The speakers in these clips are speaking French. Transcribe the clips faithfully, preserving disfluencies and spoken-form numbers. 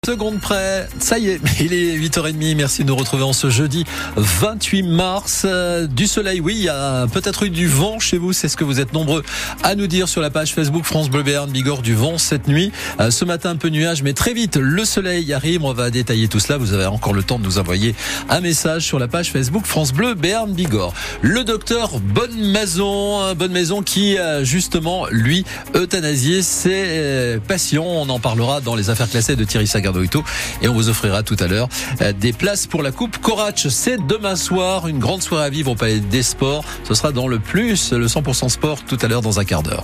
Seconde près, ça y est, il est huit heures trente, merci de nous retrouver en ce jeudi vingt-huit mars. Euh, du soleil, oui, il y a peut-être eu du vent chez vous, c'est ce que vous êtes nombreux à nous dire sur la page Facebook France Bleu Béarn Bigorre, du vent cette nuit. Euh, ce matin un peu nuage, mais très vite le soleil arrive, on va détailler tout cela, vous avez encore le temps de nous envoyer un message sur la page Facebook France Bleu Béarn Bigorre. Le docteur Bonnemaison, Bonnemaison qui a justement, lui, euthanasié ses patients, on en parlera dans les affaires classées de Thierry Sagar. Et on vous offrira tout à l'heure des places pour la Coupe Coratch. C'est demain soir, une grande soirée à vivre au Palais des Sports. Ce sera dans le plus, le cent pour cent sport, tout à l'heure dans un quart d'heure.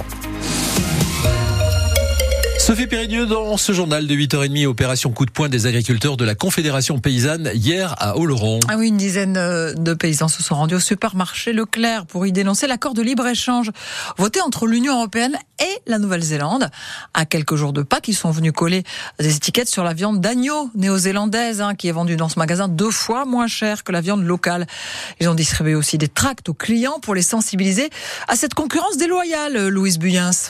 Sophie Péridieu dans ce journal de huit heures trente, opération coup de poing des agriculteurs de la Confédération Paysanne hier à Oloron. Ah oui, une dizaine de paysans se sont rendus au supermarché Leclerc pour y dénoncer l'accord de libre-échange voté entre l'Union européenne et la Nouvelle-Zélande. À quelques jours de Pâques, ils sont venus coller des étiquettes sur la viande d'agneau néo-zélandaise hein, qui est vendue dans ce magasin deux fois moins cher que la viande locale. Ils ont distribué aussi des tracts aux clients pour les sensibiliser à cette concurrence déloyale, Louise Buyens.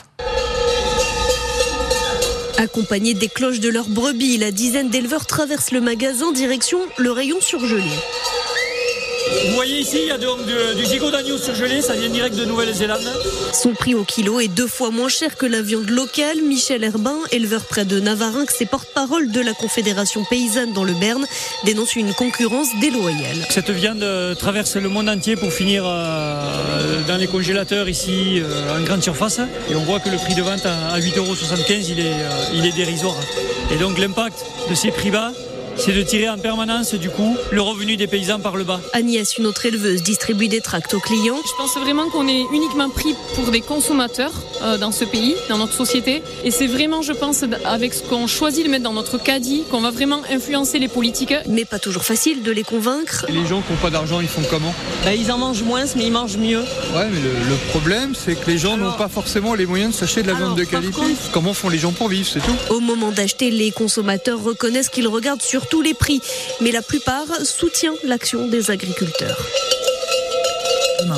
Accompagnés des cloches de leurs brebis, la dizaine d'éleveurs traversent le magasin direction le rayon surgelé. Vous voyez ici, il y a donc du, du gigot d'agneau surgelé, ça vient direct de Nouvelle-Zélande. Son prix au kilo est deux fois moins cher que la viande locale. Michel Herbin, éleveur près de Navarinx et porte-parole de la Confédération Paysanne dans le Béarn, dénonce une concurrence déloyale. Cette viande traverse le monde entier pour finir euh, dans les congélateurs ici euh, en grande surface. Et on voit que le prix de vente à huit euros soixante-quinze, il est, euh, il est dérisoire. Et donc l'impact de ces prix bas, c'est de tirer en permanence, du coup, le revenu des paysans par le bas. Agnès, une autre éleveuse, distribue des tracts aux clients. Je pense vraiment qu'on est uniquement pris pour des consommateurs euh, dans ce pays, dans notre société. Et c'est vraiment, je pense, avec ce qu'on choisit de mettre dans notre caddie, qu'on va vraiment influencer les politiques. Mais pas toujours facile de les convaincre. Et les gens qui n'ont pas d'argent, ils font comment ? Bah, ils en mangent moins, mais ils mangent mieux. Ouais, mais le, le problème, c'est que les gens alors, n'ont pas forcément les moyens de s'acheter de la alors, viande de qualité. Contre... Comment font les gens pour vivre, c'est tout ? Au moment d'acheter, les consommateurs reconnaissent qu'ils regardent surtout les prix. Mais la plupart soutiennent l'action des agriculteurs. Non.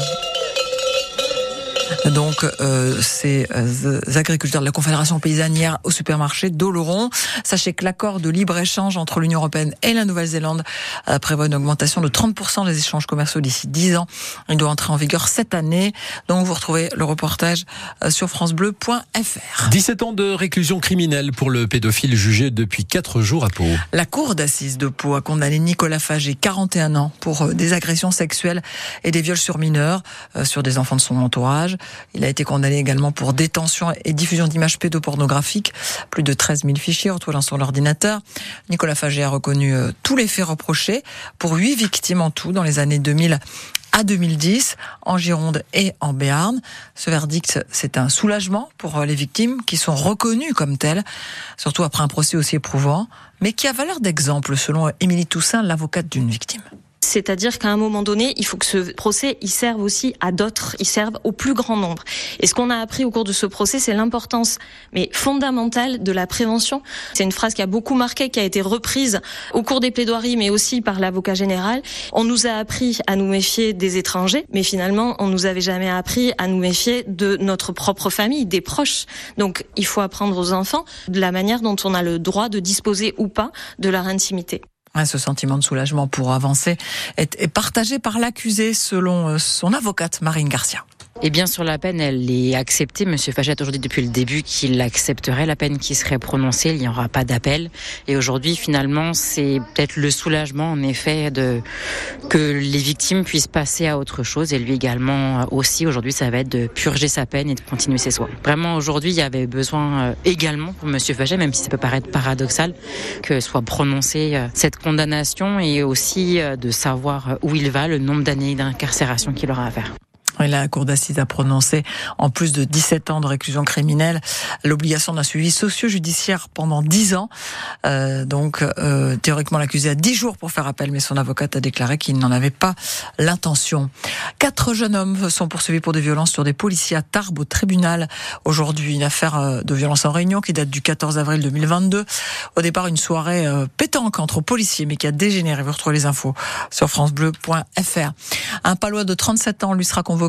Donc, euh, ces euh, agriculteurs de la Confédération Paysanne hier au supermarché d'Oloron. Sachez que l'accord de libre-échange entre l'Union européenne et la Nouvelle-Zélande euh, prévoit une augmentation de trente pour cent des échanges commerciaux d'ici dix ans. Il doit entrer en vigueur cette année. Donc, vous retrouvez le reportage euh, sur francebleu point f r. dix-sept ans de réclusion criminelle pour le pédophile jugé depuis quatre jours à Pau. La cour d'assises de Pau a condamné Nicolas Fagé, quarante et un ans, pour euh, des agressions sexuelles et des viols sur mineurs, euh, sur des enfants de son entourage. Il a été condamné également pour détention et diffusion d'images pédopornographiques. Plus de treize mille fichiers retrouvés dans son ordinateur. Nicolas Fagé a reconnu euh, tous les faits reprochés pour huit victimes en tout dans les années deux mille à deux mille dix, en Gironde et en Béarn. Ce verdict, c'est un soulagement pour les victimes qui sont reconnues comme telles, surtout après un procès aussi éprouvant, mais qui a valeur d'exemple selon Émilie Toussaint, l'avocate d'une victime. C'est-à-dire qu'à un moment donné, il faut que ce procès, il serve aussi à d'autres, il serve au plus grand nombre. Et ce qu'on a appris au cours de ce procès, c'est l'importance, mais fondamentale, de la prévention. C'est une phrase qui a beaucoup marqué, qui a été reprise au cours des plaidoiries, mais aussi par l'avocat général. On nous a appris à nous méfier des étrangers, mais finalement, on nous avait jamais appris à nous méfier de notre propre famille, des proches. Donc, il faut apprendre aux enfants de la manière dont on a le droit de disposer ou pas de leur intimité. Ce sentiment de soulagement pour avancer est partagé par l'accusé selon son avocate Marine Garcia. Et bien sur la peine, elle est acceptée. Monsieur Fagé a toujours dit depuis le début qu'il accepterait la peine qui serait prononcée. Il n'y aura pas d'appel. Et aujourd'hui, finalement, c'est peut-être le soulagement, en effet, de que les victimes puissent passer à autre chose. Et lui également aussi. Aujourd'hui, ça va être de purger sa peine et de continuer ses soins. Vraiment, aujourd'hui, il y avait besoin également pour Monsieur Fagé, même si ça peut paraître paradoxal, que soit prononcée cette condamnation et aussi de savoir où il va, le nombre d'années d'incarcération qu'il aura à faire. Et la cour d'assises a prononcé, en plus de dix-sept ans de réclusion criminelle, l'obligation d'un suivi socio-judiciaire pendant dix ans. Euh, donc, euh, théoriquement, l'accusé a dix jours pour faire appel, mais son avocate a déclaré qu'il n'en avait pas l'intention. Quatre jeunes hommes sont poursuivis pour des violences sur des policiers à Tarbes au tribunal. Aujourd'hui, une affaire de violence en réunion qui date du quatorze avril deux mille vingt-deux. Au départ, une soirée euh, pétanque entre policiers, mais qui a dégénéré. Vous retrouvez les infos sur francebleu point f r. Un Palois de trente-sept ans lui sera convoqué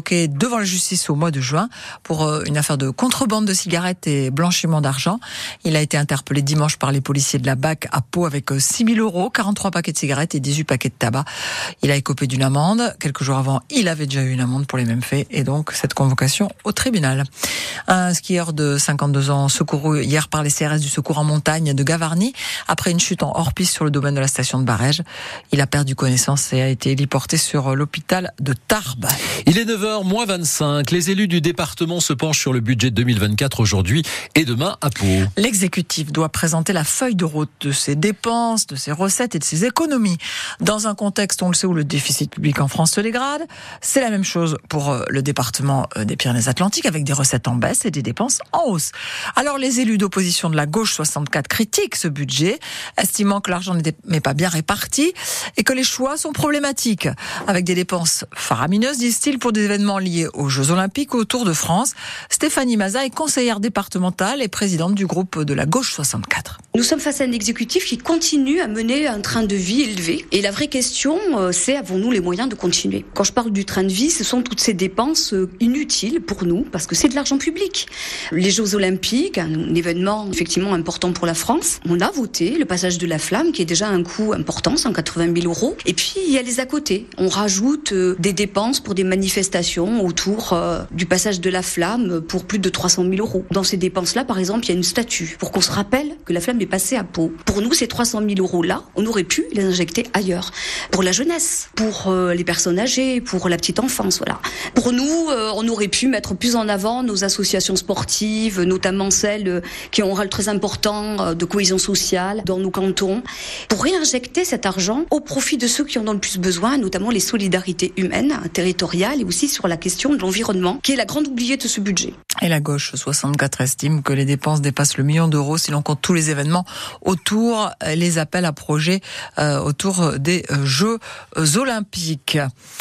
convoqué devant la justice au mois de juin pour une affaire de contrebande de cigarettes et blanchiment d'argent. Il a été interpellé dimanche par les policiers de la B A C à Pau avec six mille euros, quarante-trois paquets de cigarettes et dix-huit paquets de tabac. Il a écopé d'une amende. Quelques jours avant, il avait déjà eu une amende pour les mêmes faits et donc cette convocation au tribunal. Un skieur de cinquante-deux ans secouru hier par les C R S du secours en montagne de Gavarnie après une chute en hors-piste sur le domaine de la station de Barège. Il a perdu connaissance et a été héliporté sur l'hôpital de Tarbes. Il est neuf heures moins vingt-cinq. Les élus du département se penchent sur le budget deux mille vingt-quatre aujourd'hui et demain à Pau. L'exécutif doit présenter la feuille de route de ses dépenses, de ses recettes et de ses économies. Dans un contexte, on le sait, où le déficit public en France se dégrade, c'est la même chose pour le département des Pyrénées-Atlantiques avec des recettes en baisse et des dépenses en hausse. Alors les élus d'opposition de la gauche soixante-quatre critiquent ce budget, estimant que l'argent n'est pas bien réparti et que les choix sont problématiques, avec des dépenses faramineuses, disent-ils, pour des événements liés aux Jeux Olympiques ou au Tour de France. Stéphanie Maza est conseillère départementale et présidente du groupe de la gauche soixante-quatre. Nous sommes face à un exécutif qui continue à mener un train de vie élevé. Et la vraie question, c'est avons-nous les moyens de continuer ? Quand je parle du train de vie, ce sont toutes ces dépenses inutiles pour nous, parce que c'est de l'argent public. Les Jeux Olympiques, un événement effectivement important pour la France, on a voté le passage de la flamme, qui est déjà un coût important, cent quatre-vingt mille euros. Et puis, il y a les à côté. On rajoute des dépenses pour des manifestations autour du passage de la flamme pour plus de trois cent mille euros. Dans ces dépenses-là, par exemple, il y a une statue pour qu'on se rappelle que la flamme est passée à Pau. Pour nous, ces trois cent mille euros-là, on aurait pu les injecter ailleurs. Pour la jeunesse, pour les personnes âgées, pour la petite enfance, voilà. Pour nous, on aurait pu mettre plus en avant nos associations sportives, notamment celles qui ont un rôle très important de cohésion sociale dans nos cantons, pour réinjecter cet argent au profit de ceux qui en ont le plus besoin, notamment les solidarités humaines, territoriales et aussi sur la question de l'environnement, qui est la grande oubliée de ce budget. Et la gauche soixante-quatre estime que les dépenses dépassent le million d'euros si l'on compte tous les événements autour, les appels à projets euh, autour des Jeux Olympiques.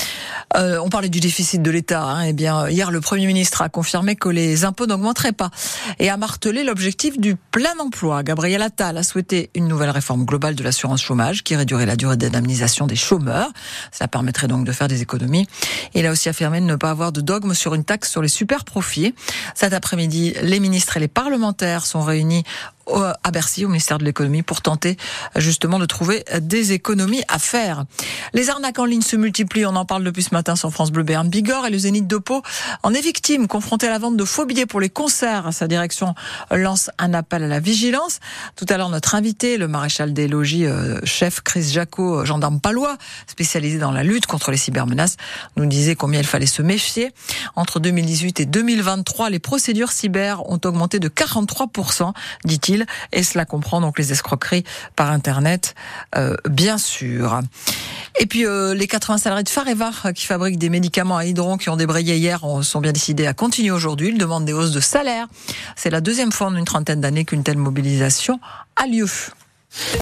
Euh, on parlait du déficit de l'État. Hein, eh bien, hier, le Premier ministre a confirmé que les impôts n'augmenteraient pas et a martelé l'objectif du plein emploi. Gabriel Attal a souhaité une nouvelle réforme globale de l'assurance chômage qui réduirait la durée d'indemnisation des chômeurs. Ça permettrait donc de faire des économies. Il a aussi affirmé de ne pas avoir de dogme sur une taxe sur les super profits. Cet après-midi, les ministres et les parlementaires sont réunis à Bercy, au ministère de l'économie, pour tenter justement de trouver des économies à faire. Les arnaques en ligne se multiplient, on en parle depuis ce matin sur France Bleu Béarn Bigorre, et le Zénith de Pau en est victime, confronté à la vente de faux billets pour les concerts. Sa direction lance un appel à la vigilance. Tout à l'heure, notre invité, le maréchal des logis, euh, chef Chris Jacot, gendarme palois, spécialisé dans la lutte contre les cybermenaces, nous disait combien il fallait se méfier. Entre deux mille dix-huit et deux mille vingt-trois, les procédures cyber ont augmenté de quarante-trois pour cent, dit-il. Et cela comprend donc les escroqueries par Internet, euh, bien sûr. Et puis euh, les quatre-vingts salariés de Fareva qui fabriquent des médicaments à hydron qui ont débrayé hier sont bien décidés à continuer aujourd'hui. Ils demandent des hausses de salaire. C'est la deuxième fois en une trentaine d'années qu'une telle mobilisation a lieu.